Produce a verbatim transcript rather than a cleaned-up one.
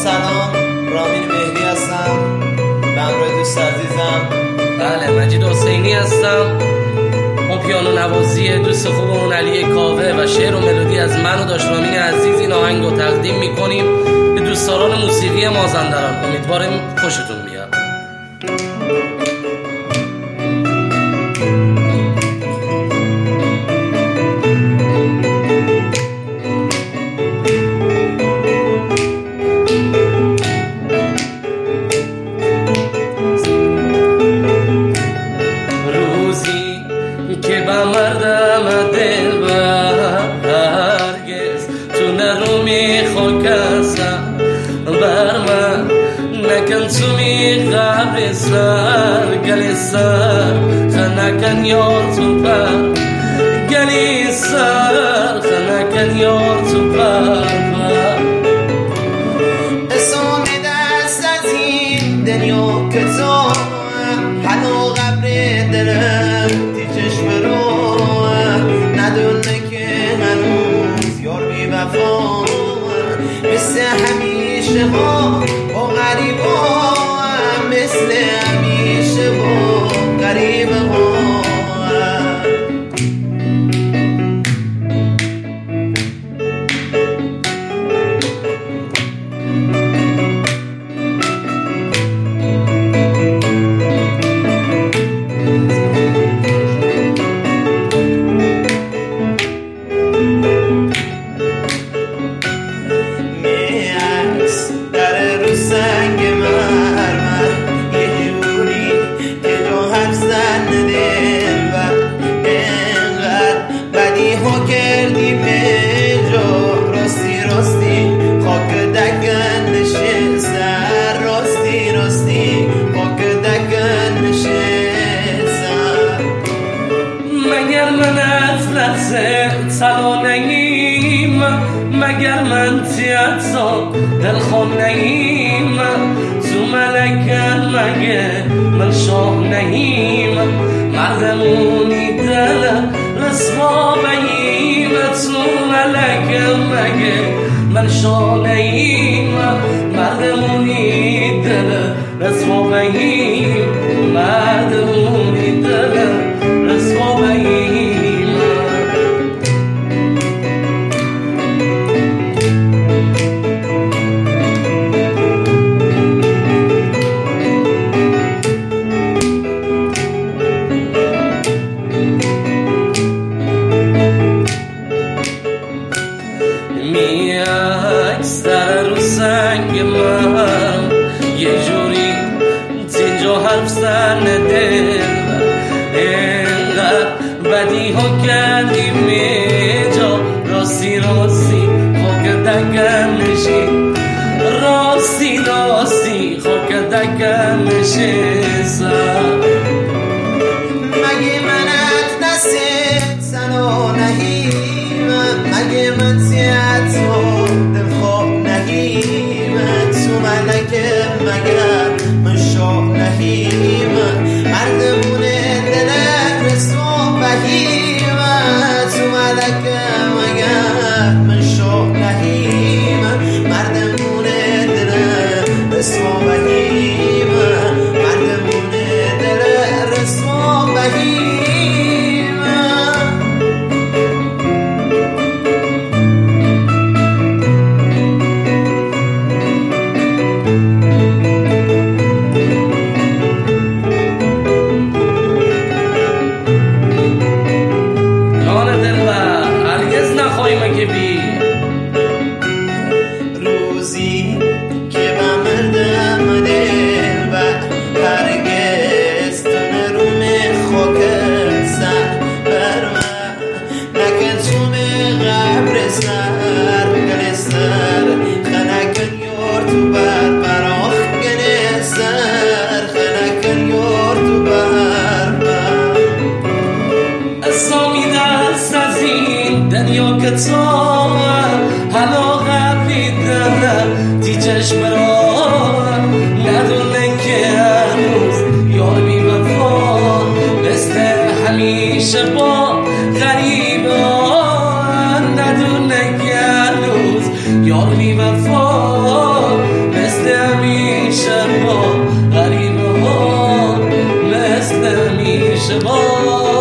سلام، رامین مهدی هستم به همراه دوست عزیزم. بله، مجید حسینی هستم. ما پیانو نوازی دوست خوبمون علی کاوه و شعر و ملودی از من و داش رامین عزیز این آهنگ رو تقدیم میکنیم به دوستداران موسیقی مازندران. امیدواریم خوشتون بیاد. تو می قبل سر گلی سر خنکن یار تو پر گلی سر خنکن یار تو پر اسم دست از این دنیا که تو هنو قبر دلم تی چشم رو ندونه که هنوز یار بی وفا مثل همیشه ها با غریب ها مثل همیشه با غریب ها. سلام مگر من تیاتو دل خون نهیم تو ملکن مگه من شاه نهیم مردمونی دل رسوا بهیم تو ملکن مگه من شاه نهیم مردمونی دل رسوا بهیم مردمونی دل رسوا بهیم. سر رو سنگ من یه جوری اینجا حرف زن دل اینقدر بدی ها کردیم اینجا راستی راستی خاک دکن نشی راستی راستی خاک دکن نشی مگه منت نسید سنو نهیم مگه من سیت رو دل خواب نهیم تو ملکه مگر من شاه نهیم مردمونه دل رسو بهیم تو ملکه مگر من شاه نهیم مردمونه دل رسو بهیم مردمونه دل رسو بهیم. روزی که با مردم دل و هرگز تو نروم خوکر سر بر من نکن چوم غبر سر گل سر خنکن یار تو بر براخ گل سر خنکن یار تو بر بر اسامی دست از این دنیا که تو حالا قبلی دارم تی چشم را ندونه که هنوز یار بی وفا مثل همیشه با غریب ها ندونه که هنوز یار بی وفا همیشه با غریبه ها مثل میشه با